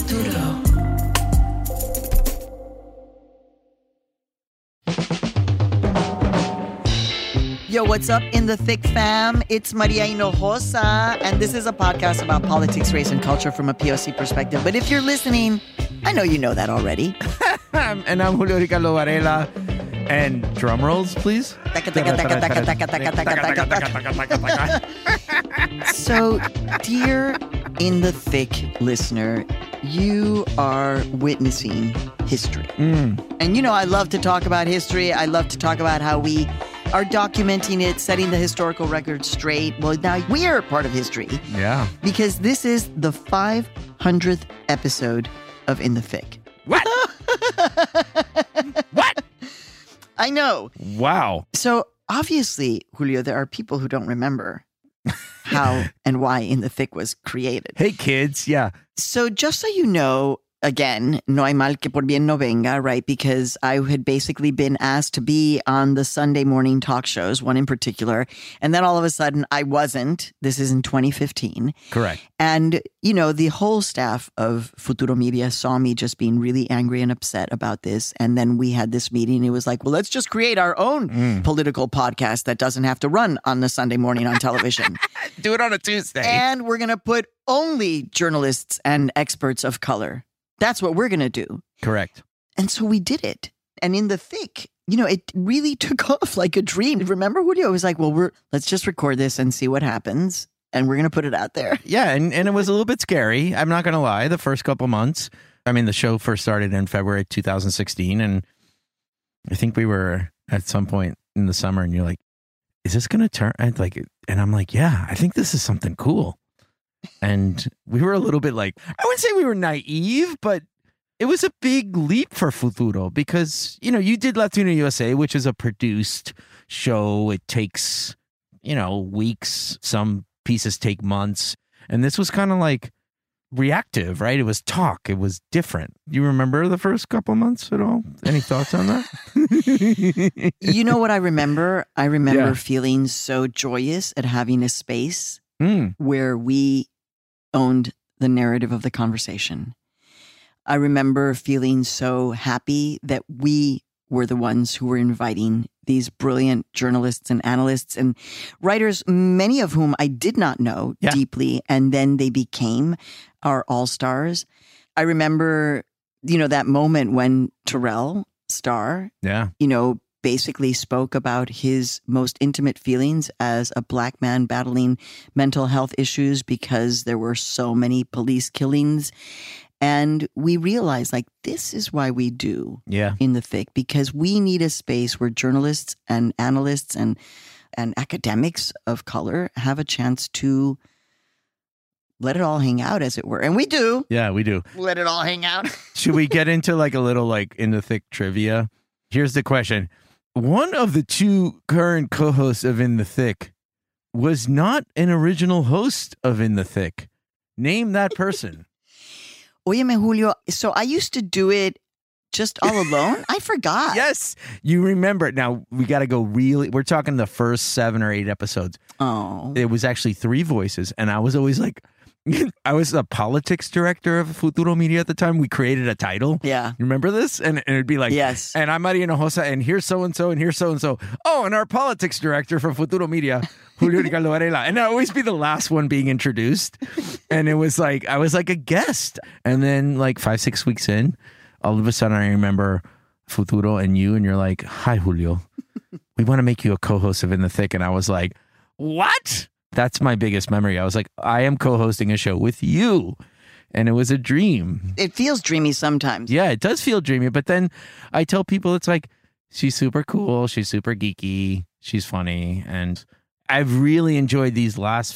Futuro. Yo, what's up in the thick fam? It's Maria Hinojosa, and this is a podcast about politics, race, and culture from a POC perspective. But if you're listening, I know you know that already. And I'm Julio Ricardo Varela. And drum rolls, please. So, dear in the thick listener, you are witnessing history. And you know, I love to talk about history. I love to talk about how we are documenting it, setting the historical record straight. Well, now we are part of history. Yeah. Because this is the 500th episode of In the Thick. What? What? I know. Wow. So obviously, Julio, there are people who don't remember how and why In the Thick was created. Hey, kids. Yeah. So just so you know, again, no hay mal que por bien no venga, right? Because I had basically been asked to be on the Sunday morning talk shows, one in particular. And then all of a sudden I wasn't. This is in 2015. Correct. And, you know, the whole staff of Futuro Media saw me just being really angry and upset about this. And then we had this meeting. It was like, well, let's just create our own political podcast that doesn't have to run on the Sunday morning on television. Do it on a Tuesday. And we're going to put only journalists and experts of color. That's what we're going to do. Correct. And so we did it. And In the Thick, you know, it really took off like a dream. Remember, Julio? It was like, well, let's just record this and see what happens. And we're going to put it out there. Yeah. And it was a little bit scary. I'm not going to lie. The first couple months. I mean, the show first started in February 2016. And I think we were at some point in the summer and you're like, is this going to turn? And I'm like, yeah, I think this is something cool. And we were a little bit like, I wouldn't say we were naive, but it was a big leap for Futuro because, you know, you did Latino USA, which is a produced show. It takes, you know, weeks. Some pieces take months. And this was kind of like reactive, right? It was talk. It was different. You remember the first couple months at all? Any thoughts on that? You know what I remember? I remember feeling so joyous at having a space where we owned the narrative of the conversation. I remember feeling so happy that we were the ones who were inviting these brilliant journalists and analysts and writers, many of whom I did not know deeply, and then they became our all-stars. I remember, you know, that moment when Terrell Starr, you know, basically spoke about his most intimate feelings as a Black man battling mental health issues because there were so many police killings. And we realized, like, this is why we do In the Thick, because we need a space where journalists and analysts and academics of color have a chance to let it all hang out, as it were. And we do. Yeah, we do. Let it all hang out. Should we get into like a little like In the Thick trivia? Here's the question. One of the two current co-hosts of In the Thick was not an original host of In the Thick. Name that person. Óyeme, Julio, so I used to do it just all alone? I forgot. Yes, you remember. Now, we got to go really, we're talking the first 7 or 8 episodes. Oh. It was actually 3 voices, and I was always like, I was a politics director of Futuro Media at the time. We created a title. Yeah. You remember this? And it'd be like, yes. And I'm Maria Hinojosa, and here's so-and-so, and here's so-and-so. Oh, and our politics director for Futuro Media, Julio Ricardo Varela. And I'd always be the last one being introduced. And it was like, I was like a guest. And then like 5-6 weeks in, all of a sudden I remember Futuro and you, and you're like, hi, Julio. We want to make you a co-host of In the Thick. And I was like, what? That's my biggest memory. I was like, I am co-hosting a show with you. And it was a dream. It feels dreamy sometimes. Yeah, it does feel dreamy. But then I tell people it's like, she's super cool. She's super geeky. She's funny. And I've really enjoyed these last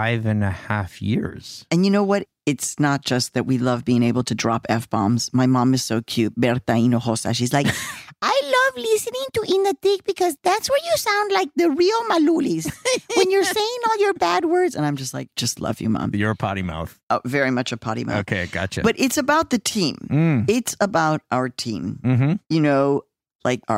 5.5 years. And you know what? It's not just that we love being able to drop F-bombs. My mom is so cute, Berta Hinojosa. She's like, I love listening to In the Thick because that's where you sound like the real Malulis. When you're saying all your bad words. And I'm just like, just love you, Mom. You're a potty mouth. Very much a potty mouth. Okay, gotcha. But it's about the team. It's about our team. Mm-hmm. You know, like our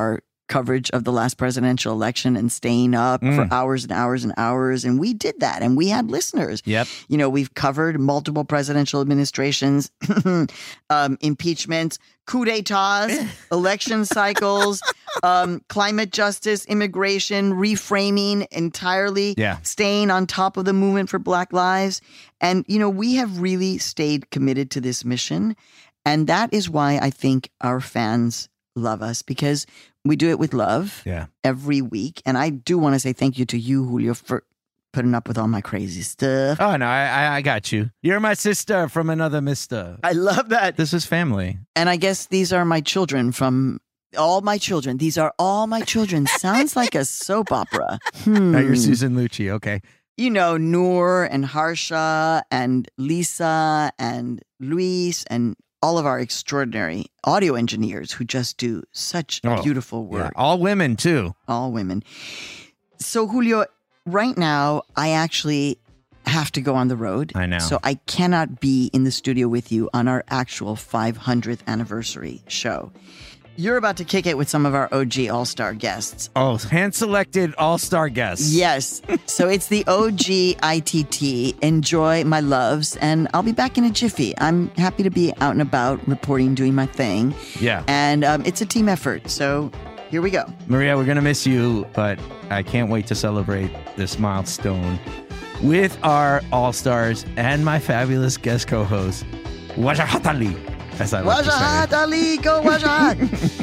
coverage of the last presidential election and staying up for hours and hours and hours. And we did that. And we had listeners. Yep. You know, we've covered multiple presidential administrations, impeachments, coup d'etats, election cycles, climate justice, immigration, reframing entirely, staying on top of the movement for Black lives. And, you know, we have really stayed committed to this mission. And that is why I think our fans love us, because we do it with love every week. And I do want to say thank you to you, Julio, for putting up with all my crazy stuff. Oh, no, I got you. You're my sister from another mister. I love that. This is family. And I guess these are my children from all my children. These are all my children. Sounds like a soap opera. Now you're Susan Lucci. Okay. You know, Noor and Harsha and Lisa and Luis and all of our extraordinary audio engineers who just do such beautiful work. Yeah. All women, too. All women. So, Julio, right now, I actually have to go on the road. I know. So I cannot be in the studio with you on our actual 500th anniversary show. You're about to kick it with some of our OG All-Star guests. Oh, hand-selected All-Star guests. Yes. So it's the OG ITT. Enjoy, my loves. And I'll be back in a jiffy. I'm happy to be out and about, reporting, doing my thing. Yeah. And it's a team effort. So here we go. Maria, we're going to miss you, but I can't wait to celebrate this milestone with our All-Stars and my fabulous guest co-host, Wajahat Ali. As I like Wajahat Ali, go Wajahat!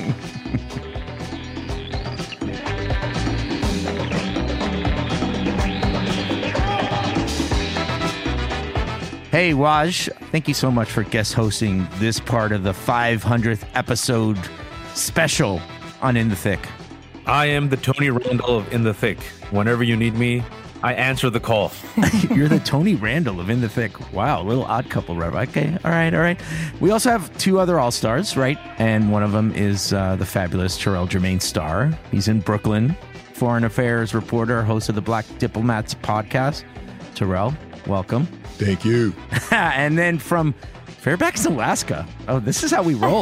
Hey, Waj, thank you so much for guest hosting this part of the 500th episode special on In the Thick. I am the Tony Randall of In the Thick. Whenever you need me, I answer the call. You're the Tony Randall of In the Thick. Wow, little odd couple, right? Okay, all right. We also have two other All-Stars, right? And one of them is the fabulous Terrell Jermaine Starr. He's in Brooklyn, foreign affairs reporter, host of the Black Diplomats podcast. Terrell, welcome. Thank you. And then from Fairbanks, Alaska. Oh, this is how we roll.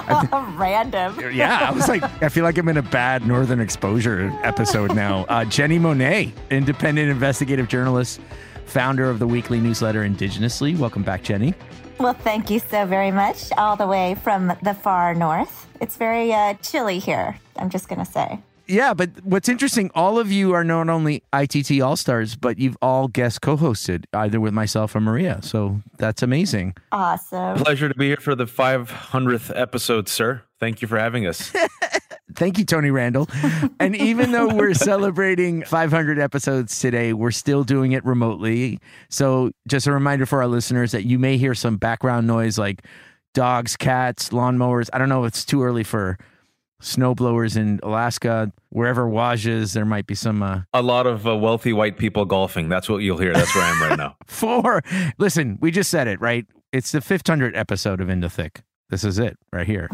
Random. Yeah, I was like, I feel like I'm in a bad Northern Exposure episode now. Jenny Monet, independent investigative journalist, founder of the weekly newsletter Indigenously. Welcome back, Jenny. Well, thank you so very much. All the way from the far north. It's very chilly here, I'm just going to say. Yeah, but what's interesting, all of you are not only ITT All-Stars, but you've all guest co-hosted, either with myself or Maria. So that's amazing. Awesome. Pleasure to be here for the 500th episode, sir. Thank you for having us. Thank you, Tony Randall. And even though we're celebrating 500 episodes today, we're still doing it remotely. So just a reminder for our listeners that you may hear some background noise like dogs, cats, lawnmowers. I don't know if it's too early for snowblowers in Alaska. Wherever Waj is, there might be some... A lot of wealthy white people golfing. That's what you'll hear. That's where I am right now. Listen, we just said it, right? It's the 500th episode of In the Thick. This is it right here.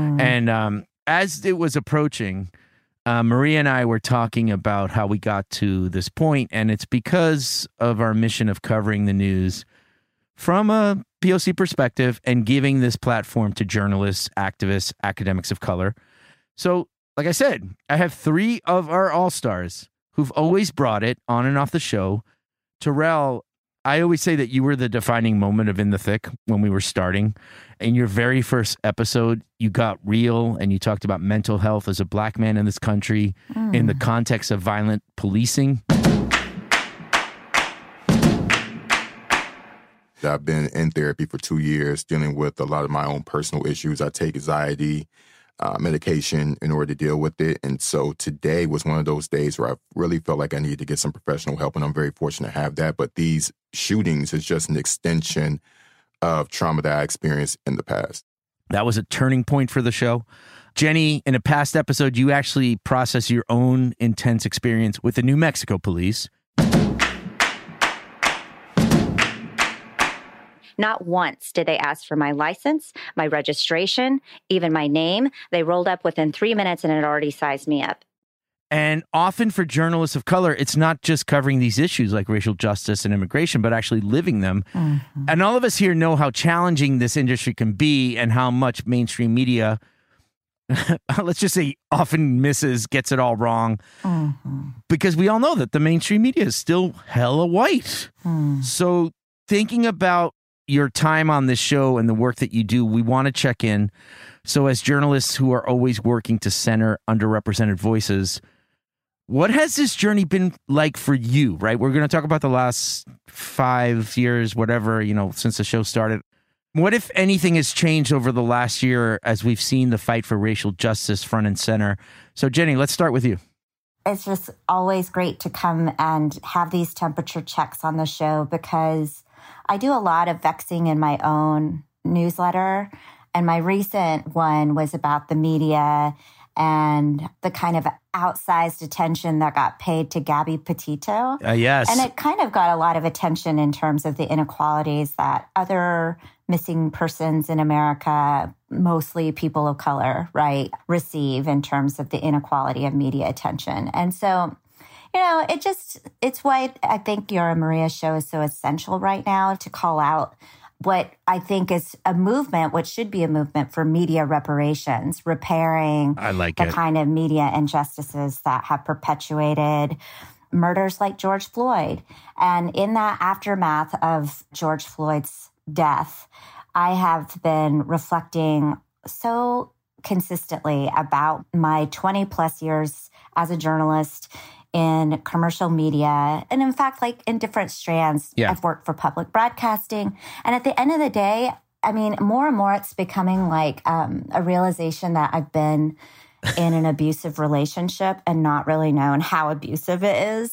And as it was approaching, Maria and I were talking about how we got to this point, and it's because of our mission of covering the news from a POC perspective and giving this platform to journalists, activists, academics of color. So, like I said, I have three of our All-Stars who've always brought it on and off the show. Terrell, I always say that you were the defining moment of In the Thick when we were starting. In your very first episode, you got real and you talked about mental health as a Black man in this country in the context of violent policing. I've been in therapy for 2 years, dealing with a lot of my own personal issues. I take anxiety medication in order to deal with it. And so today was one of those days where I really felt like I needed to get some professional help, and I'm very fortunate to have that. But these shootings is just an extension of trauma that I experienced in the past. That was a turning point for the show. Jenny, in a past episode, you actually processed your own intense experience with the New Mexico police. Not once did they ask for my license, my registration, even my name. They rolled up within 3 minutes and it already sized me up. And often for journalists of color, it's not just covering these issues like racial justice and immigration, but actually living them. Mm-hmm. And all of us here know how challenging this industry can be and how much mainstream media let's just say often misses, gets it all wrong. Because we all know that the mainstream media is still hella white. So thinking about your time on this show and the work that you do, we want to check in. So as journalists who are always working to center underrepresented voices, what has this journey been like for you, right? We're going to talk about the last 5 years, whatever, since the show started. What, if anything, has changed over the last year as we've seen the fight for racial justice front and center? So, Jenny, let's start with you. It's just always great to come and have these temperature checks on the show because I do a lot of vexing in my own newsletter. And my recent one was about the media and the kind of outsized attention that got paid to Gabby Petito. Yes. And it kind of got a lot of attention in terms of the inequalities that other missing persons in America, mostly people of color, right, receive in terms of the inequality of media attention. And so, it's why I think Your Maria show is so essential right now to call out what I think is a movement, what should be a movement for media reparations, repairing the kind of media injustices that have perpetuated murders like George Floyd. And in that aftermath of George Floyd's death, I have been reflecting so consistently about my 20 plus years as a journalist in commercial media. And in fact, like in different strands, I've worked for public broadcasting. And at the end of the day, I mean, more and more it's becoming like a realization that I've been in an abusive relationship and not really known how abusive it is.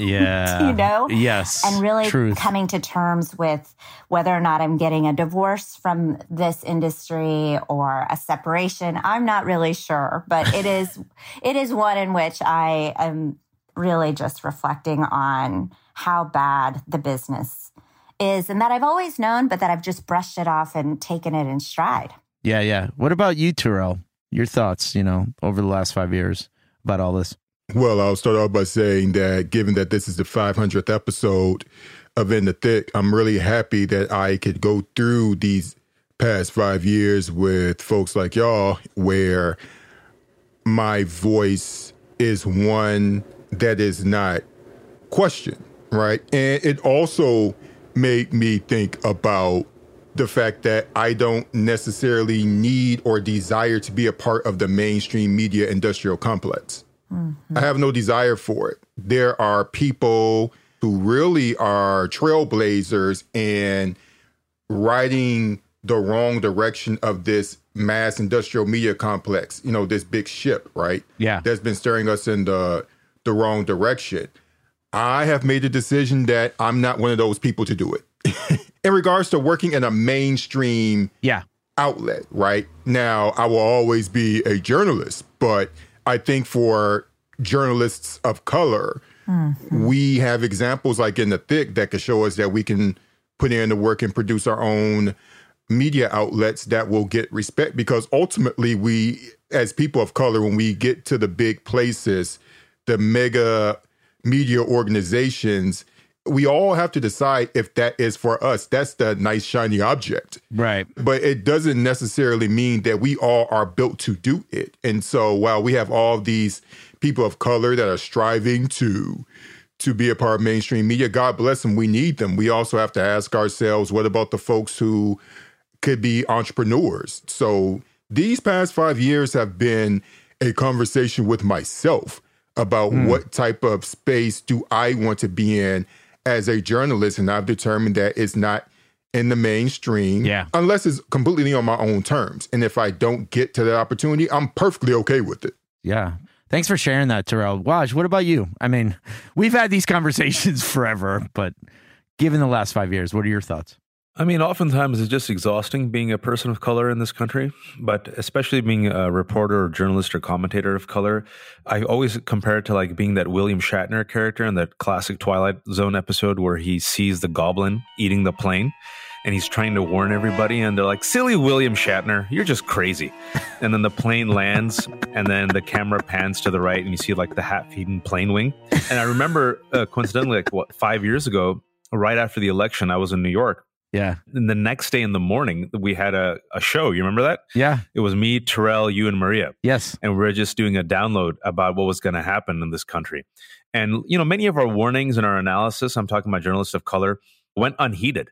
Yeah. Yes. And really coming to terms with whether or not I'm getting a divorce from this industry or a separation. I'm not really sure, but it is one in which I am really just reflecting on how bad the business is and that I've always known, but that I've just brushed it off and taken it in stride. Yeah. What about you, Terrell? Your thoughts, over the last 5 years about all this? Well, I'll start off by saying that given that this is the 500th episode of In the Thick, I'm really happy that I could go through these past 5 years with folks like y'all, where my voice is one that is not questioned, right? And it also made me think about the fact that I don't necessarily need or desire to be a part of the mainstream media industrial complex. I have no desire for it. There are people who really are trailblazers and riding the wrong direction of this mass industrial media complex, this big ship, right? Yeah. That's been steering us in the wrong direction. I have made a decision that I'm not one of those people to do it. In regards to working in a mainstream outlet, right? Now, I will always be a journalist, but I think for journalists of color, we have examples like In the Thick that could show us that we can put in the work and produce our own media outlets that will get respect, because ultimately we, as people of color, when we get to the big places, the mega media organizations, we all have to decide if that is for us. That's the nice, shiny object. Right. But it doesn't necessarily mean that we all are built to do it. And so while we have all these people of color that are striving to be a part of mainstream media, God bless them, we need them. We also have to ask ourselves, what about the folks who could be entrepreneurs? So these past 5 years have been a conversation with myself about what type of space do I want to be in as a journalist. And I've determined that it's not in the mainstream unless it's completely on my own terms. And if I don't get to that opportunity, I'm perfectly okay with it. Yeah. Thanks for sharing that, Terrell. Waj, what about you? I mean, we've had these conversations forever, but given the last 5 years, what are your thoughts? I mean, oftentimes it's just exhausting being a person of color in this country, but especially being a reporter or journalist or commentator of color. I always compare it to like being that William Shatner character in that classic Twilight Zone episode where he sees the goblin eating the plane and he's trying to warn everybody. And they're like, silly William Shatner, you're just crazy. And then the plane lands and then the camera pans to the right and you see like the half-eaten plane wing. And I remember coincidentally, 5 years ago, right after the election, I was in New York. Yeah. And the next day in the morning, we had a show. You remember that? Yeah. It was me, Terrell, you, and Maria. Yes. And we were just doing a download about what was going to happen in this country. And, many of our warnings and our analysis, I'm talking about journalists of color, went unheeded.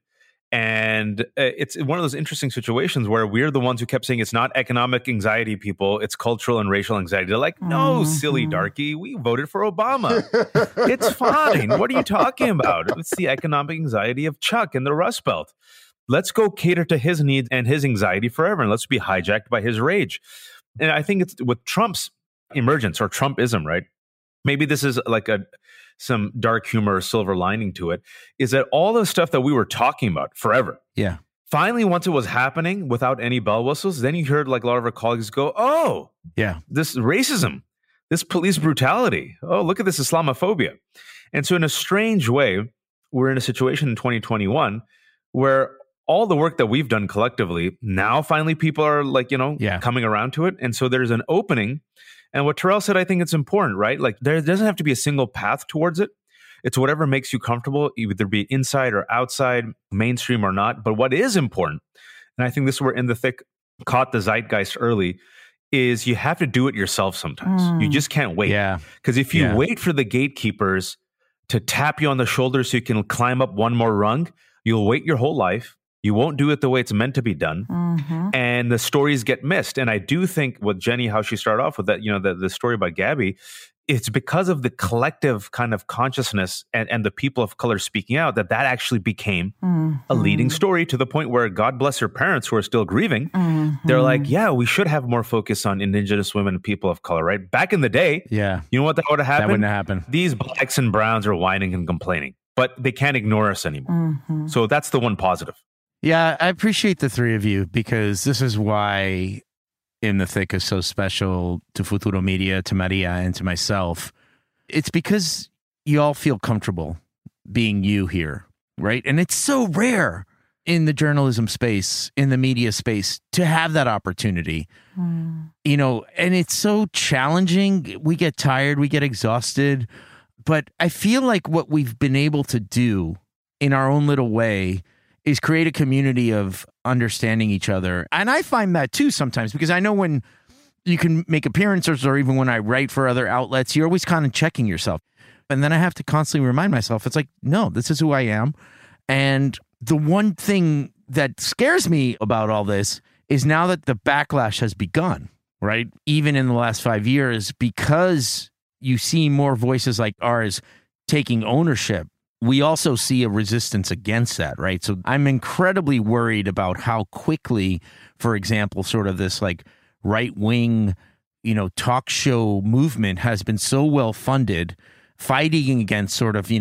And it's one of those interesting situations where we're the ones who kept saying it's not economic anxiety, people. It's cultural and racial anxiety. They're like, no, silly darky. We voted for Obama. It's fine. What are you talking about? It's the economic anxiety of Chuck and the Rust Belt. Let's go cater to his needs and his anxiety forever. And let's be hijacked by his rage. And I think it's with Trump's emergence or Trumpism, right? Maybe this is like some dark humor or silver lining to it, is that all the stuff that we were talking about forever. Yeah. Finally, once it was happening without any bell whistles, then you heard like a lot of our colleagues go, oh, yeah, this racism, this police brutality. Oh, look at this Islamophobia. And so in a strange way, we're in a situation in 2021 where all the work that we've done collectively, now finally people are like, coming around to it. And so there's an opening. And what Terrell said, I think it's important, right? Like there doesn't have to be a single path towards it. It's whatever makes you comfortable, either be inside or outside, mainstream or not. But what is important, and I think this were in the thick, caught the zeitgeist early, is you have to do it yourself sometimes. You just can't wait. Yeah. Because if you wait for the gatekeepers to tap you on the shoulder so you can climb up one more rung, you'll wait your whole life. You won't do it the way it's meant to be done. And the stories get missed. And I do think with Jenny, how she started off with that, the story about Gabby, it's because of the collective kind of consciousness and the people of color speaking out that actually became a leading story, to the point where, God bless her parents who are still grieving. They're like, yeah, we should have more focus on Indigenous women and people of color, right? Back in the day, you know what that would have happened? That wouldn't happen. These blacks and browns are whining and complaining, but they can't ignore us anymore. So that's the one positive. Yeah, I appreciate the three of you, because this is why In the Thick is so special to Futuro Media, to Maria, and to myself. It's because you all feel comfortable being you here, right? And it's so rare in the journalism space, in the media space, to have that opportunity. And it's so challenging. We get tired, we get exhausted. But I feel like what we've been able to do in our own little way is create a community of understanding each other. And I find that too sometimes, because I know when you can make appearances, or even when I write for other outlets, you're always kind of checking yourself. And then I have to constantly remind myself, it's like, no, this is who I am. And the one thing that scares me about all this is now that the backlash has begun, right? Even in the last 5 years, because you see more voices like ours taking ownership, we also see a resistance against that, right? So I'm incredibly worried about how quickly, for example, sort of this like right-wing, talk show movement has been so well funded, fighting against sort of,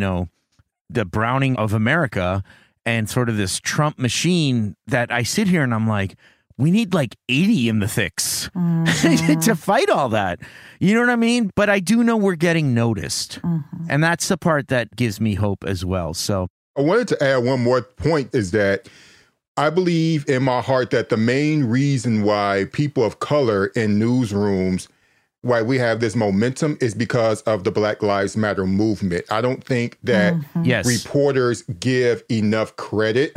the Browning of America and sort of this Trump machine, that I sit here and I'm like, we need like 80 in the thicks to fight all that. You know what I mean? But I do know we're getting noticed. And that's the part that gives me hope as well. So I wanted to add one more point, is that I believe in my heart that the main reason why people of color in newsrooms, why we have this momentum, is because of the Black Lives Matter movement. I don't think that reporters give enough credit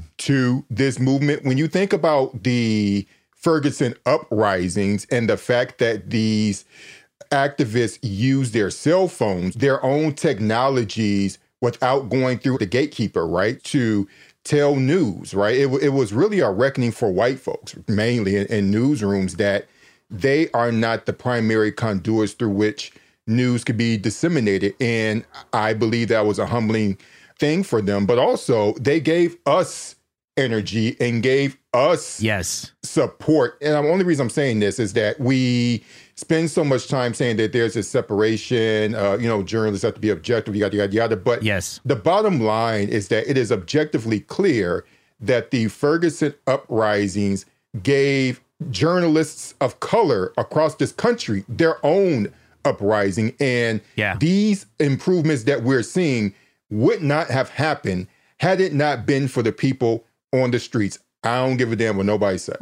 to this movement. When you think about the Ferguson uprisings and the fact that these activists use their cell phones, their own technologies, without going through the gatekeeper, right, to tell news, right? It was really a reckoning for white folks, mainly in newsrooms, that they are not the primary conduits through which news could be disseminated. And I believe that was a humbling thing for them. But also, they gave us energy and gave us support. And the only reason I'm saying this is that we spend so much time saying that there's a separation, journalists have to be objective, yada, yada, yada. But the bottom line is that it is objectively clear that the Ferguson uprisings gave journalists of color across this country their own uprising. And these improvements that we're seeing would not have happened had it not been for the people on the streets. I don't give a damn what nobody said.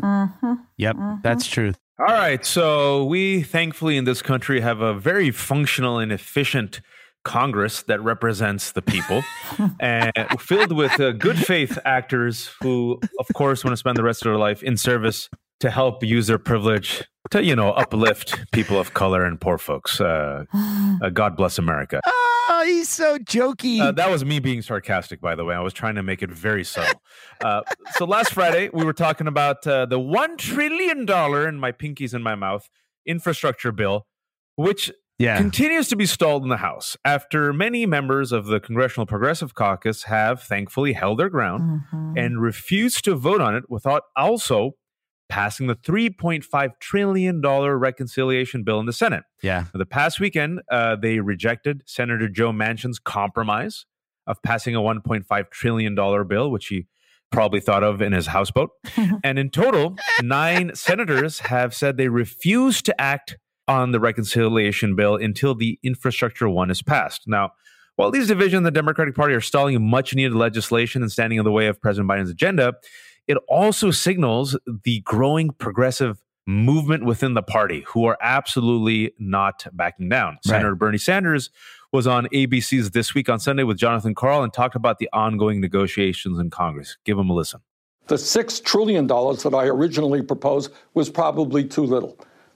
That's true. All right. So we thankfully in this country have a very functional and efficient Congress that represents the people, and filled with good faith actors who, of course, want to spend the rest of their life in service to help use their privilege to, uplift people of color and poor folks. God bless America. Oh, he's so jokey. That was me being sarcastic, by the way. I was trying to make it very subtle. So last Friday, we were talking about the $1 trillion, in my pinkies in my mouth, infrastructure bill, which continues to be stalled in the House after many members of the Congressional Progressive Caucus have thankfully held their ground and refused to vote on it without also passing the $3.5 trillion reconciliation bill in the Senate. Yeah. The past weekend, they rejected Senator Joe Manchin's compromise of passing a $1.5 trillion bill, which he probably thought of in his houseboat. And in total, 9 senators have said they refuse to act on the reconciliation bill until the Infrastructure One is passed. Now, while these divisions in the Democratic Party are stalling much needed legislation and standing in the way of President Biden's agenda, it also signals the growing progressive movement within the party who are absolutely not backing down. Right. Senator Bernie Sanders was on ABC's This Week on Sunday with Jonathan Karl and talked about the ongoing negotiations in Congress. Give him a listen. The $6 trillion that I originally proposed was probably too little.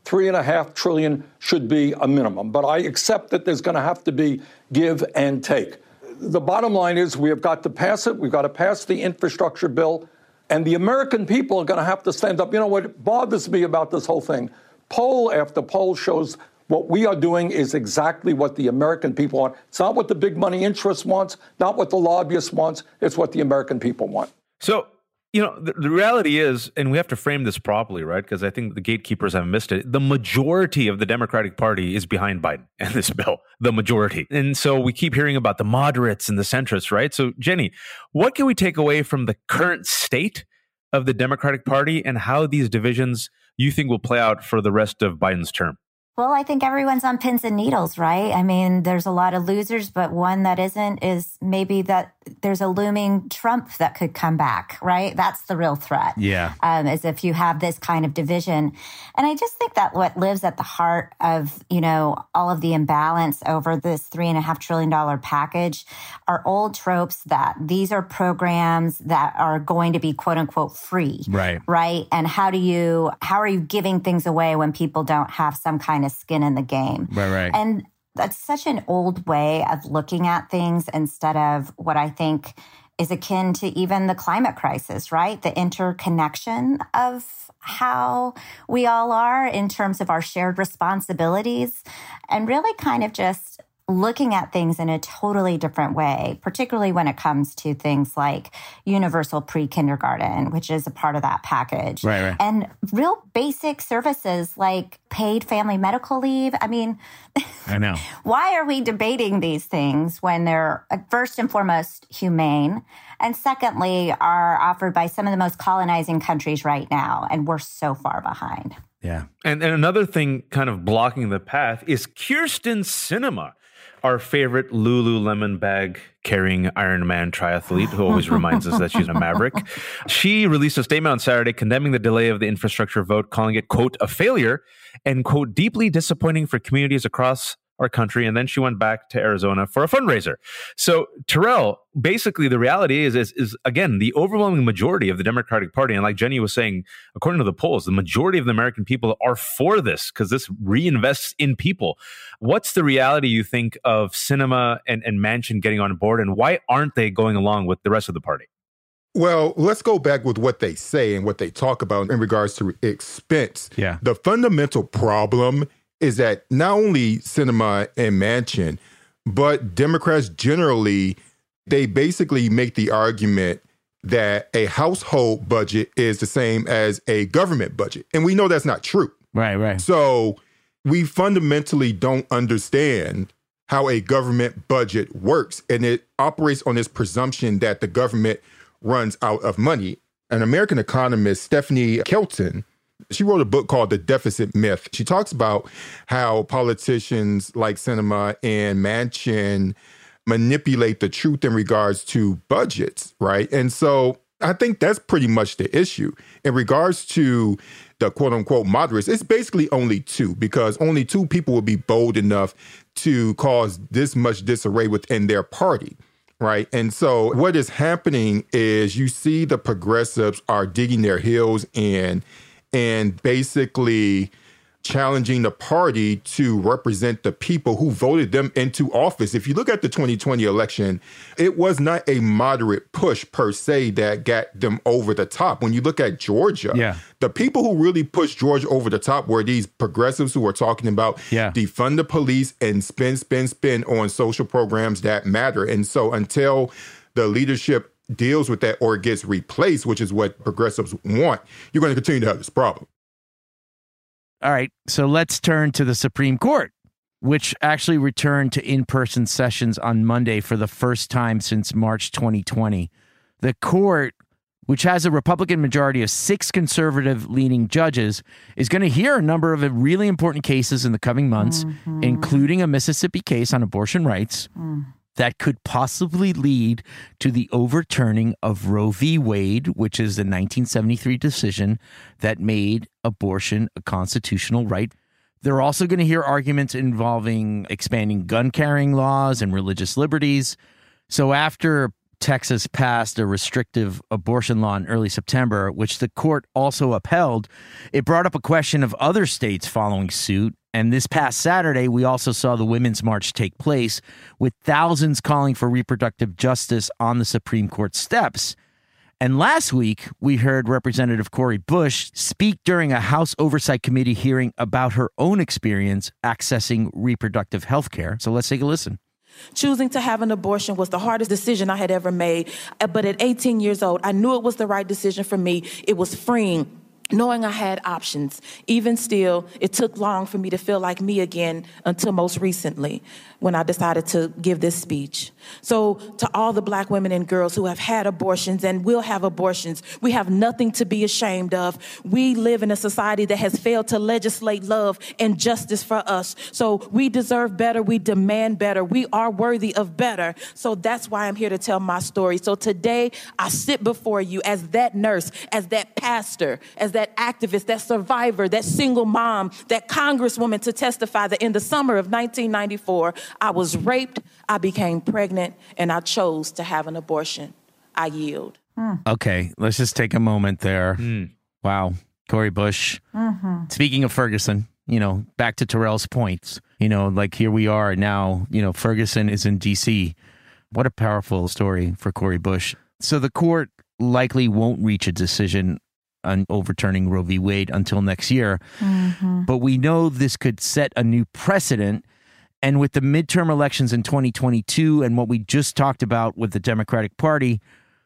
$3.5 trillion should be a minimum, but I accept that there's going to have to be give and take. The bottom line is we have got to pass it. We've got to pass the infrastructure bill, and the American people are going to have to stand up. You know what bothers me about this whole thing? Poll after poll shows what we are doing is exactly what the American people want. It's not what the big money interest wants, not what the lobbyist wants. It's what the American people want. So, the reality is, and we have to frame this properly, right? Because I think the gatekeepers have missed it. The majority of the Democratic Party is behind Biden and this bill, the majority. And so we keep hearing about the moderates and the centrists, right? So, Jenny, what can we take away from the current state of the Democratic Party and how these divisions you think will play out for the rest of Biden's term? Well, I think everyone's on pins and needles, right? I mean, there's a lot of losers, but one that isn't is maybe that there's a looming Trump that could come back, right? That's the real threat. Yeah. As if you have this kind of division. And I just think that what lives at the heart of, all of the imbalance over this $3.5 trillion package are old tropes that these are programs that are going to be quote unquote free. Right. Right. And how are you giving things away when people don't have some kind of skin in the game? Right. And that's such an old way of looking at things instead of what I think is akin to even the climate crisis, right? The interconnection of how we all are in terms of our shared responsibilities and really kind of just looking at things in a totally different way, particularly when it comes to things like universal pre-kindergarten, which is a part of that package. Right. And real basic services like paid family medical leave. I mean, I know. Why are we debating these things when they're first and foremost humane? And secondly, are offered by some of the most colonizing countries right now. And we're so far behind. Yeah. And another thing kind of blocking the path is Kyrsten Sinema, our favorite Lululemon bag carrying Ironman triathlete who always reminds us that she's a maverick. She released a statement on Saturday condemning the delay of the infrastructure vote, calling it, quote, a failure and, quote, deeply disappointing for communities across our country. And then she went back to Arizona for a fundraiser. So, Terrell, basically the reality is again, the overwhelming majority of the Democratic Party, and like Jenny was saying, according to the polls, the majority of the American people are for this because this reinvests in people. What's the reality, you think, of Sinema and Manchin getting on board, and why aren't they going along with the rest of the party? Well, let's go back with what they say and what they talk about in regards to expense. Yeah. The fundamental problem is that not only Sinema and Manchin, but Democrats generally, they basically make the argument that a household budget is the same as a government budget. And we know that's not true. Right. So we fundamentally don't understand how a government budget works. And it operates on this presumption that the government runs out of money. An American economist, Stephanie Kelton, she wrote a book called The Deficit Myth. She talks about how politicians like Sinema and Manchin manipulate the truth in regards to budgets, right? And so I think that's pretty much the issue. In regards to the quote-unquote moderates, it's basically only two, because only two people will be bold enough to cause this much disarray within their party, right? And so what is happening is you see the progressives are digging their heels in and basically challenging the party to represent the people who voted them into office. If you look at the 2020 election, it was not a moderate push per se that got them over the top. When you look at Georgia, the people who really pushed Georgia over the top were these progressives who were talking about defund the police and spend on social programs that matter. And so until the leadership deals with that or it gets replaced, which is what progressives want, you're going to continue to have this problem. All right, so let's turn to the Supreme Court, which actually returned to in-person sessions on Monday for the first time since March 2020. The court, which has a Republican majority of 6 conservative-leaning judges, is going to hear a number of really important cases in the coming months, including a Mississippi case on abortion rights that could possibly lead to the overturning of Roe v. Wade, which is the 1973 decision that made abortion a constitutional right. They're also going to hear arguments involving expanding gun carrying laws and religious liberties. So after Texas passed a restrictive abortion law in early September, which the court also upheld, it brought up a question of other states following suit. And this past Saturday, we also saw the Women's March take place, with thousands calling for reproductive justice on the Supreme Court steps. And last week, we heard Representative Cori Bush speak during a House Oversight Committee hearing about her own experience accessing reproductive health care. So let's take a listen. Choosing to have an abortion was the hardest decision I had ever made. But at 18 years old, I knew it was the right decision for me. It was freeing, knowing I had options. Even still, it took long for me to feel like me again until most recently, when I decided to give this speech. So to all the Black women and girls who have had abortions and will have abortions, we have nothing to be ashamed of. We live in a society that has failed to legislate love and justice for us. So we deserve better. We demand better. We are worthy of better. So that's why I'm here to tell my story. So today I sit before you as that nurse, as that pastor, as that activist, that survivor, that single mom, that congresswoman, to testify that in the summer of 1994, I was raped, I became pregnant, and I chose to have an abortion. I yield. Okay, let's just take a moment there. Wow. Cori Bush. Speaking of Ferguson, back to Terrell's points, like here we are now, Ferguson is in D.C. What a powerful story for Cori Bush. So the court likely won't reach a decision on overturning Roe v. Wade until next year. But we know this could set a new precedent. And with the midterm elections in 2022 and what we just talked about with the Democratic Party,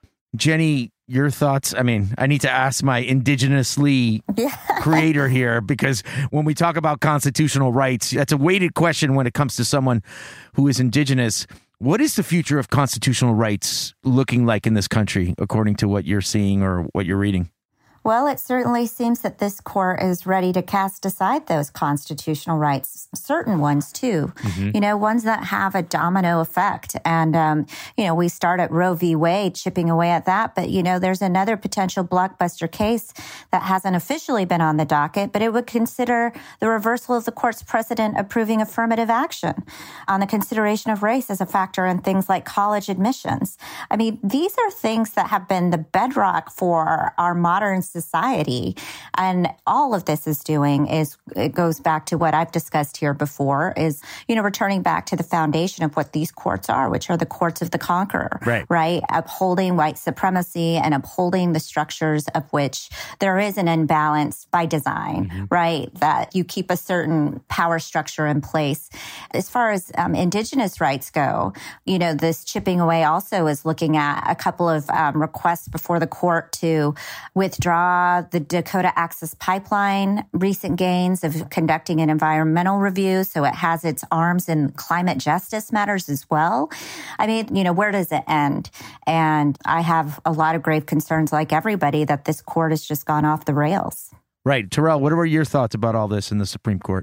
Jenny, your thoughts? I mean, I need to ask my indigenously creator here, because when we talk about constitutional rights, that's a weighted question when it comes to someone who is indigenous. What is the future of constitutional rights looking like in this country, according to what you're seeing or what you're reading? Well, it certainly seems that this court is ready to cast aside those constitutional rights, certain ones too, ones that have a domino effect. And, we start at Roe v. Wade, chipping away at that. But, there's another potential blockbuster case that hasn't officially been on the docket, but it would consider the reversal of the court's precedent approving affirmative action on the consideration of race as a factor in things like college admissions. I mean, these are things that have been the bedrock for our modern society. And all of this is doing is, it goes back to what I've discussed here before, is, returning back to the foundation of what these courts are, which are the courts of the conqueror, right? Upholding white supremacy and upholding the structures of which there is an imbalance by design, right? That you keep a certain power structure in place. As far as indigenous rights go, this chipping away also is looking at a couple of requests before the court to withdraw the Dakota Access Pipeline, recent gains of conducting an environmental review, so it has its arms in climate justice matters as well. I mean, where does it end? And I have a lot of grave concerns, like everybody, that this court has just gone off the rails. Right. Terrell, what are your thoughts about all this in the Supreme Court?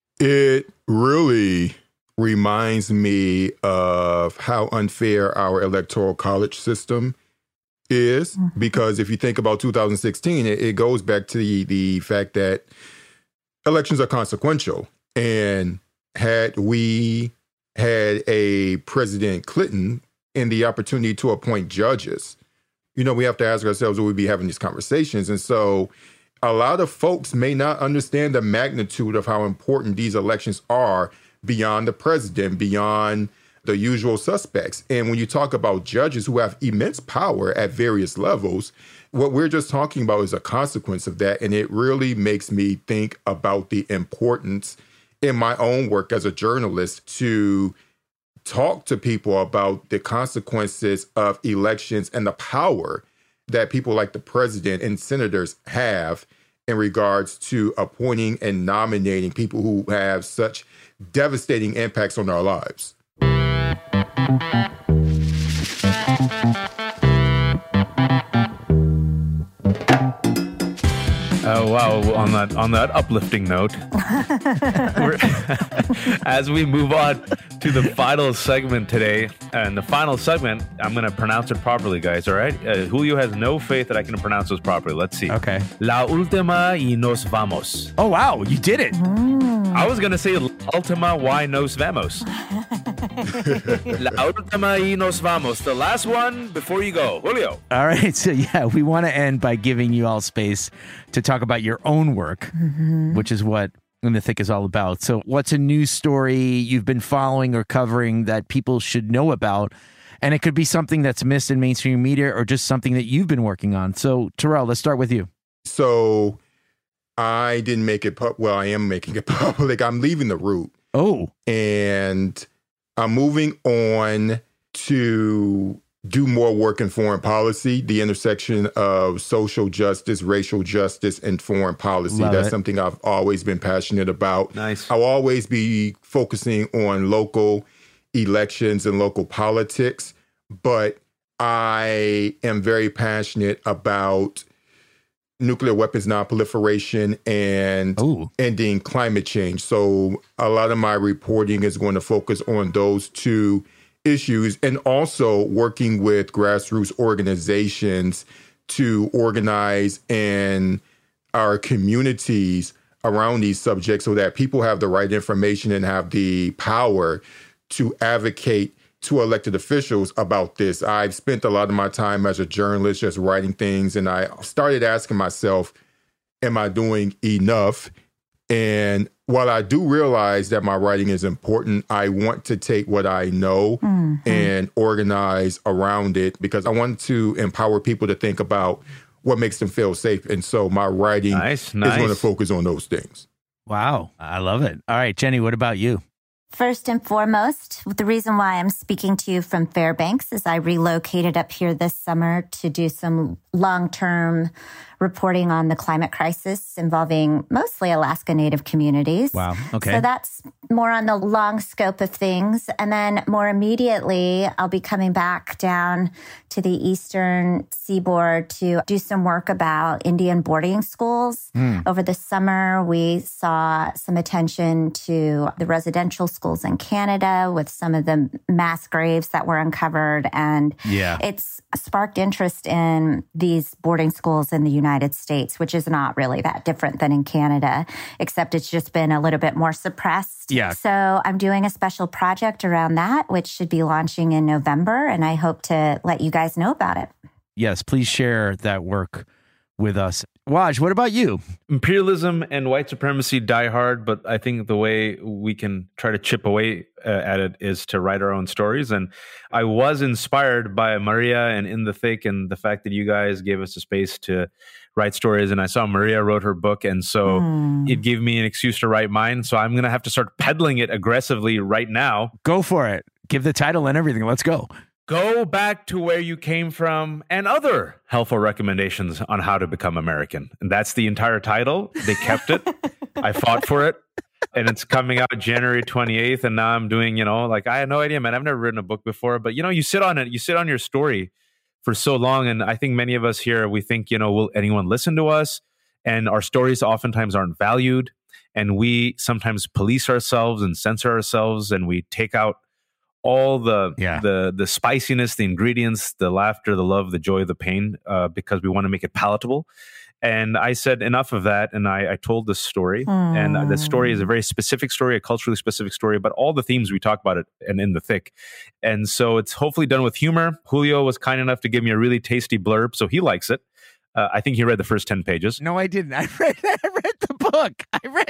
It really reminds me of how unfair our electoral college system is, because if you think about 2016, it goes back to the fact that elections are consequential. And had we had a President Clinton and the opportunity to appoint judges, we have to ask ourselves, will we be having these conversations? And so a lot of folks may not understand the magnitude of how important these elections are beyond the president, beyond the usual suspects. And when you talk about judges who have immense power at various levels, what we're just talking about is a consequence of that. And it really makes me think about the importance in my own work as a journalist to talk to people about the consequences of elections and the power that people like the president and senators have in regards to appointing and nominating people who have such devastating impacts on our lives. Oh, wow. On that uplifting note, as we move on to the final segment today, and the final segment, I'm going to pronounce it properly, guys, all right? Julio has no faith that I can pronounce this properly. Let's see. Okay. La última y nos vamos. Oh, wow. You did it. I was going to say última y nos vamos. La última y nos vamos. The last one before you go. Julio. All right. So, yeah, we want to end by giving you all space to talk about your own work, which is what In the Thick is all about. So what's a news story you've been following or covering that people should know about? And it could be something that's missed in mainstream media or just something that you've been working on. So, Terrell, let's start with you. So I didn't make it well, I am making it public. I'm leaving the Root. Oh. And I'm moving on to do more work in foreign policy, the intersection of social justice, racial justice, and foreign policy. That's something I've always been passionate about. Nice. I'll always be focusing on local elections and local politics, but I am very passionate about nuclear weapons nonproliferation and ending climate change. So a lot of my reporting is going to focus on those two issues, and also working with grassroots organizations to organize in our communities around these subjects so that people have the right information and have the power to advocate to elected officials about this. I've spent a lot of my time as a journalist just writing things, and I started asking myself, am I doing enough? And while I do realize that my writing is important, I want to take what I know and organize around it, because I want to empower people to think about what makes them feel safe. And so my writing is going to focus on those things. Wow. I love it. All right, Jenny, what about you? First and foremost, the reason why I'm speaking to you from Fairbanks is I relocated up here this summer to do some long-term reporting on the climate crisis involving mostly Alaska Native communities. Wow. Okay. So that's more on the long scope of things. And then more immediately, I'll be coming back down to the eastern seaboard to do some work about Indian boarding schools. Over the summer, we saw some attention to the residential schools in Canada with some of the mass graves that were uncovered. And it's sparked interest in these boarding schools in the United States, which is not really that different than in Canada, except it's just been a little bit more suppressed. Yeah. So I'm doing a special project around that, which should be launching in November, and I hope to let you guys know about it. Yes, please share that work with us. Waj, what about you? Imperialism and white supremacy die hard, but I think the way we can try to chip away at it is to write our own stories. And I was inspired by Maria and In the Thick and the fact that you guys gave us a space to write stories. And I saw Maria wrote her book, and so it gave me an excuse to write mine. So I'm going to have to start peddling it aggressively right now. Go for it. Give the title and everything. Let's go. Go back to where you came from, and other helpful recommendations on how to become American. And that's the entire title. They kept it. I fought for it. And it's coming out January 28th. And now I'm doing, I had no idea, man. I've never written a book before. But, you sit on it. You sit on your story for so long. And I think many of us here, we think, will anyone listen to us? And our stories oftentimes aren't valued. And we sometimes police ourselves and censor ourselves. And we take out all the spiciness, the ingredients, the laughter, the love, the joy, the pain, because we want to make it palatable. And I said, enough of that. And I told this story. And the story is a very specific story, a culturally specific story, but all the themes we talk about it and in the thick. And so it's hopefully done with humor. Julio was kind enough to give me a really tasty blurb, so he likes it. I think he read the first 10 pages. No, I didn't. I read the book.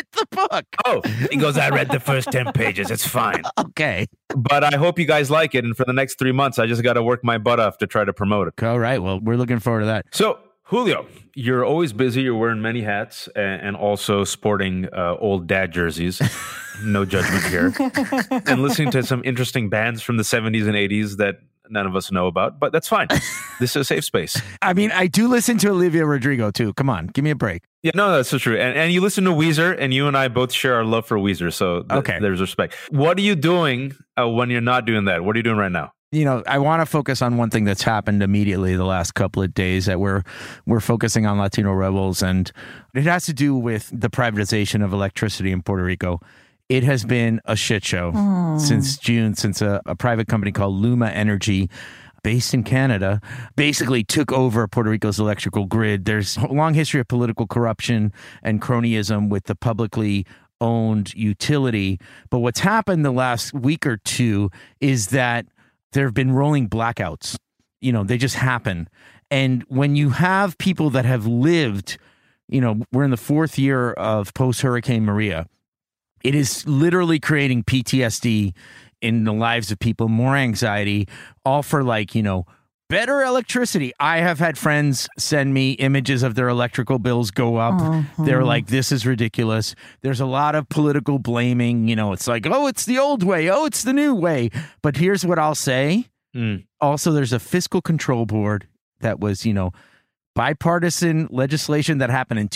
Oh, he goes, I read the first 10 pages. It's fine. Okay. But I hope you guys like it. And for the next 3 months, I just got to work my butt off to try to promote it. All right. Well, we're looking forward to that. So, Julio, you're always busy. You're wearing many hats and also sporting old dad jerseys. No judgment here. And listening to some interesting bands from the 70s and 80s that none of us know about, but that's fine. This is a safe space. I mean, I do listen to Olivia Rodrigo too. Come on, give me a break. Yeah, no, that's so true. And you listen to Weezer, and you and I both share our love for Weezer, so okay. There's respect. What are you doing when you're not doing that? What are you doing right now? You know, I want to focus on one thing that's happened immediately the last couple of days that we're focusing on Latino Rebels, and it has to do with the privatization of electricity in Puerto Rico. It has been a shit show since June, since a private company called Luma Energy, based in Canada, basically took over Puerto Rico's electrical grid. There's a long history of political corruption and cronyism with the publicly owned utility. But what's happened the last week or two is that there have been rolling blackouts. You know, they just happen. And when you have people that have lived, you know, we're in the 4th year of post-Hurricane Maria, it is literally creating PTSD in the lives of people, more anxiety, all for like, you know, better electricity. I have had friends send me images of their electrical bills go up. They're like, this is ridiculous. There's a lot of political blaming. You know, it's like, oh, it's the old way. Oh, it's the new way. But here's what I'll say. Also, there's a fiscal control board that was, you know, bipartisan legislation that happened in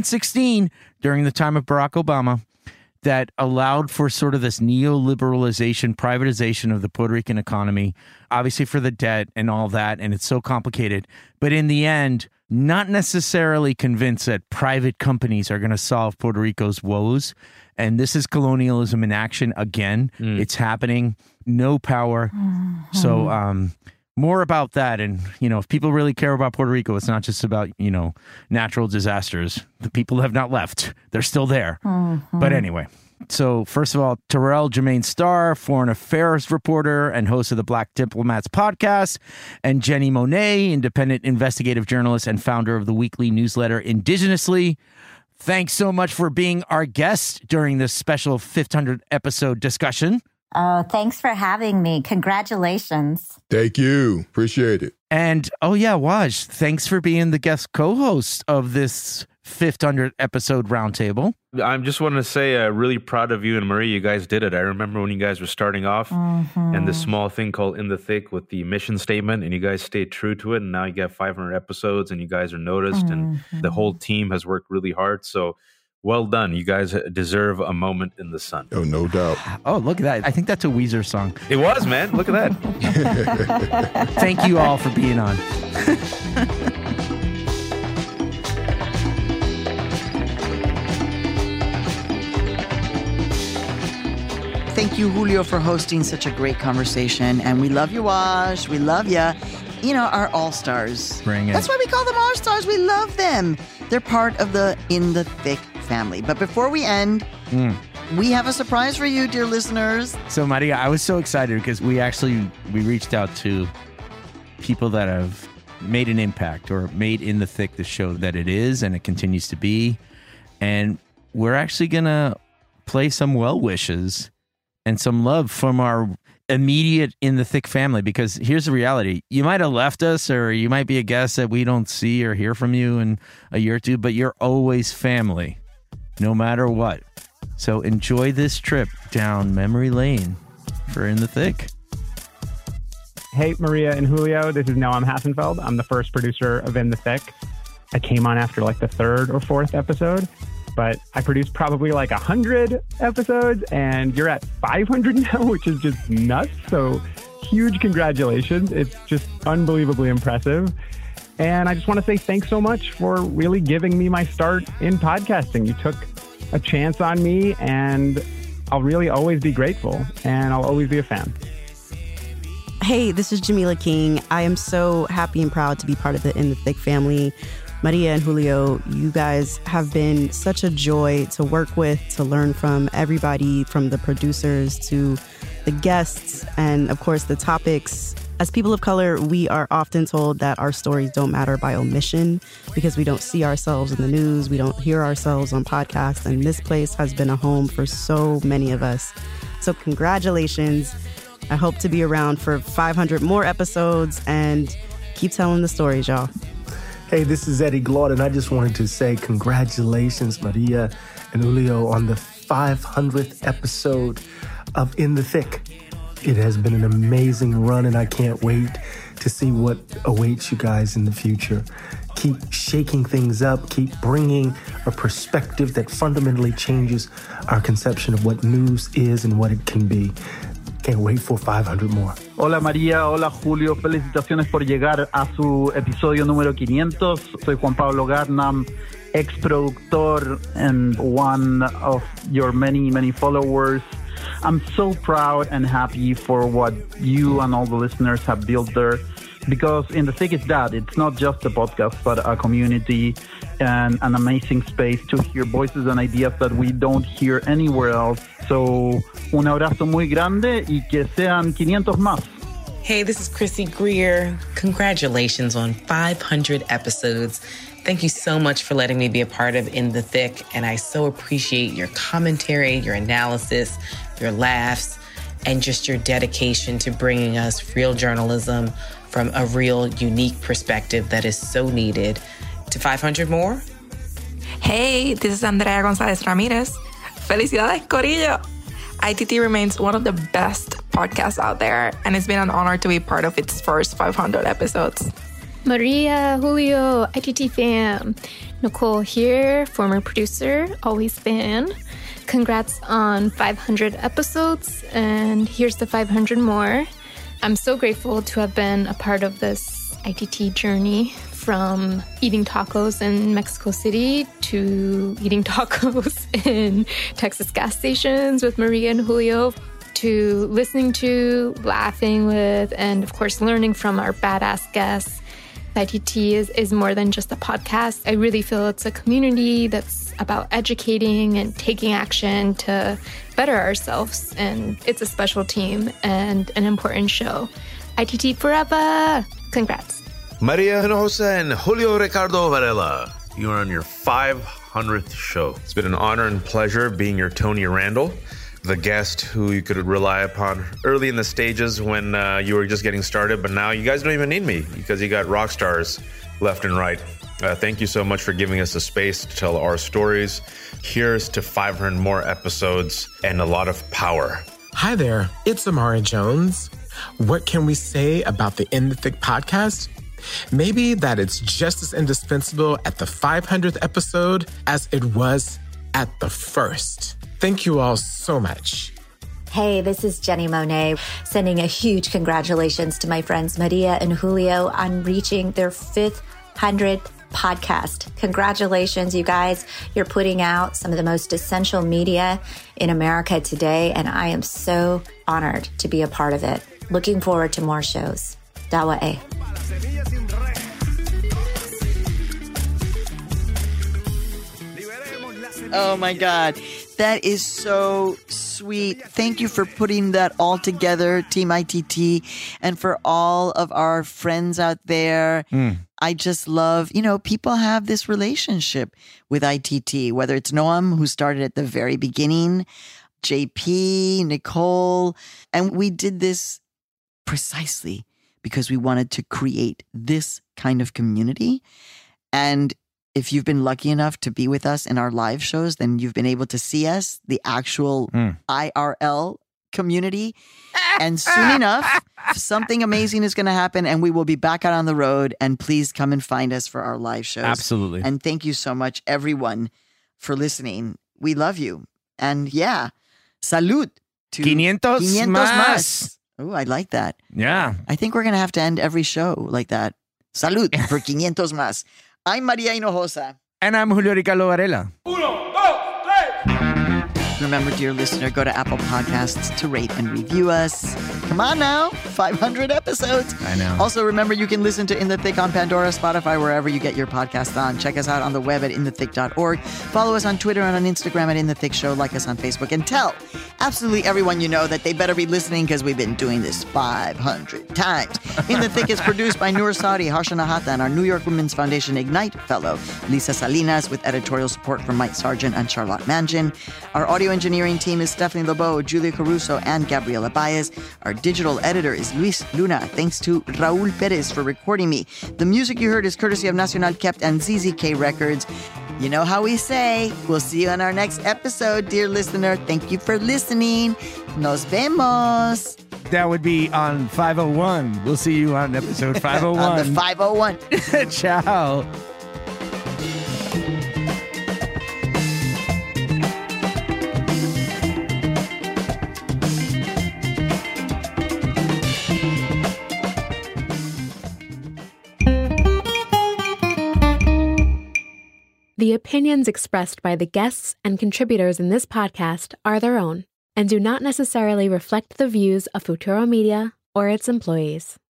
2016 during the time of Barack Obama that allowed for sort of this neoliberalization, privatization of the Puerto Rican economy, obviously for the debt and all that. And it's so complicated. But in the end, not necessarily convinced that private companies are going to solve Puerto Rico's woes. And this is colonialism in action again. It's happening. No power. So more about that. And, you know, if people really care about Puerto Rico, it's not just about, you know, natural disasters. The people have not left. They're still there. But anyway, so first of all, Terrell Jermaine Starr, foreign affairs reporter and host of the Black Diplomats podcast, and Jenny Monet, independent investigative journalist and founder of the weekly newsletter Indigenously. Thanks so much for being our guest during this special 500 episode discussion. Oh, thanks for having me. Congratulations. Thank you. Appreciate it. And, oh yeah, Waj, thanks for being the guest co-host of this 500 episode roundtable. I'm just wanting to say, really proud of you and Marie. You guys did it. I remember when you guys were starting off and this small thing called In the Thick with the mission statement, and you guys stayed true to it. And now you got 500 episodes and you guys are noticed and the whole team has worked really hard. So well done. You guys deserve a moment in the sun. Oh, no doubt. Oh, look at that. I think that's a Weezer song. It was, man. Look at that. Thank you all for being on. Thank you, Julio, for hosting such a great conversation. And we love you, Waj. We love you. You know, our all-stars. Bring it. That's why we call them all-stars. We love them. They're part of the In the Thick family. But before we end, we have a surprise for you, dear listeners. So, Maria, I was so excited because we reached out to people that have made an impact or made In the Thick the show that it is and it continues to be. And we're actually going to play some well wishes and some love from our immediate In the Thick family, because here's the reality. You might have left us or you might be a guest that we don't see or hear from you in a year or two, but you're always family, no matter what. So enjoy this trip down memory lane for In the Thick. Hey, Maria and Julio, this is Noam Hassenfeld. I'm the first producer of In the Thick. I came on after like the 3rd or 4th episode, but I produced probably like 100 episodes, and you're at 500 now, which is just nuts. So huge congratulations. It's just unbelievably impressive. And I just want to say thanks so much for really giving me my start in podcasting. You took a chance on me, and I'll really always be grateful, and I'll always be a fan. Hey, this is Jamila King. I am so happy and proud to be part of the In the Thick family. Maria and Julio, you guys have been such a joy to work with, to learn from everybody, from the producers to the guests, and of course the topics. As people of color, we are often told that our stories don't matter by omission because we don't see ourselves in the news, we don't hear ourselves on podcasts, and this place has been a home for so many of us. So congratulations. I hope to be around for 500 more episodes and keep telling the stories, y'all. Hey, this is Eddie Glaude, and I just wanted to say congratulations, Maria and Julio, on the 500th episode of In the Thick. It has been an amazing run, and I can't wait to see what awaits you guys in the future. Keep shaking things up, keep bringing a perspective that fundamentally changes our conception of what news is and what it can be. Can't wait for 500 more. Hola María, hola Julio, felicitaciones por llegar a su episodio número 500. Soy Juan Pablo Garnam, ex productor and one of your many followers. I'm so proud and happy for what you and all the listeners have built there, because In the Thick is that. It's not just a podcast, but a community and an amazing space to hear voices and ideas that we don't hear anywhere else. So, un abrazo muy grande y que sean 500 más. Hey, this is Chrissy Greer. Congratulations on 500 episodes. Thank you so much for letting me be a part of In the Thick, and I so appreciate your commentary, your analysis, your laughs, and just your dedication to bringing us real journalism from a real, unique perspective that is so needed. To 500 more? Hey, this is Andrea Gonzalez Ramirez. Felicidades, Corillo! ITT remains one of the best podcasts out there, and it's been an honor to be part of its first 500 episodes. Maria, Julio, ITT fam. Nicole here, former producer, always fan. Congrats on 500 episodes, and here's the 500 more. I'm so grateful to have been a part of this ITT journey, from eating tacos in Mexico City to eating tacos in Texas gas stations with Maria and Julio, to listening to, laughing with, and of course learning from our badass guests. ITT is more than just a podcast. I really feel it's a community that's about educating and taking action to better ourselves. And it's a special team and an important show. ITT forever! Congrats. Maria Hinojosa and Julio Ricardo Varela, you are on your 500th show. It's been an honor and pleasure being your Tony Randall, the guest who you could rely upon early in the stages when you were just getting started, but now you guys don't even need me because you got rock stars left and right. Thank you so much for giving us a space to tell our stories. Here's to 500 more episodes and a lot of power. Hi there, it's Amara Jones. What can we say about the In the Thick podcast? Maybe that it's just as indispensable at the 500th episode as it was at the first. Thank you all so much. Hey, this is Jenny Monet, sending a huge congratulations to my friends Maria and Julio on reaching their 500th podcast. Congratulations, you guys. You're putting out some of the most essential media in America today, and I am so honored to be a part of it. Looking forward to more shows. Dawa e. Oh my God. That is so sweet. Thank you for putting that all together, Team ITT, and for all of our friends out there. I just love, people have this relationship with ITT, whether it's Noam, who started at the very beginning, JP, Nicole, and we did this precisely because we wanted to create this kind of community. And if you've been lucky enough to be with us in our live shows, then you've been able to see us, the actual IRL community. And soon enough, something amazing is going to happen and we will be back out on the road. And please come and find us for our live shows. Absolutely. And thank you so much, everyone, for listening. We love you. And yeah, salud to 500 más. Oh, I like that. Yeah. I think we're going to have to end every show like that. Salud for 500 más. I'm Maria Hinojosa. And I'm Julio Ricardo Varela. 1, 2, 3. Remember, dear listener, go to Apple Podcasts to rate and review us. Come on now, 500 episodes. I know. Also, remember, you can listen to In the Thick on Pandora, Spotify, wherever you get your podcasts on. Check us out on the web at inthethick.org. Follow us on Twitter and on Instagram at In the Thick Show. Like us on Facebook. And tell absolutely everyone you know that they better be listening because we've been doing this 500 times. In the Thick is produced by Noor Saudi, Harsha Nahata, and our New York Women's Foundation Ignite Fellow, Lisa Salinas, with editorial support from Mike Sargent and Charlotte Mangin. Our audio engineering team is Stephanie Lebeau, Julia Caruso, and Gabriela Baez. Our digital editor is Luis Luna. Thanks to Raul Perez for recording me. The music you heard is courtesy of Nacional Kept and ZZK Records. You know how we say. We'll see you on our next episode, dear listener. Thank you for listening. Nos vemos. That would be on 501. We'll see you on episode 501. On the 501. Ciao. The opinions expressed by the guests and contributors in this podcast are their own and do not necessarily reflect the views of Futuro Media or its employees.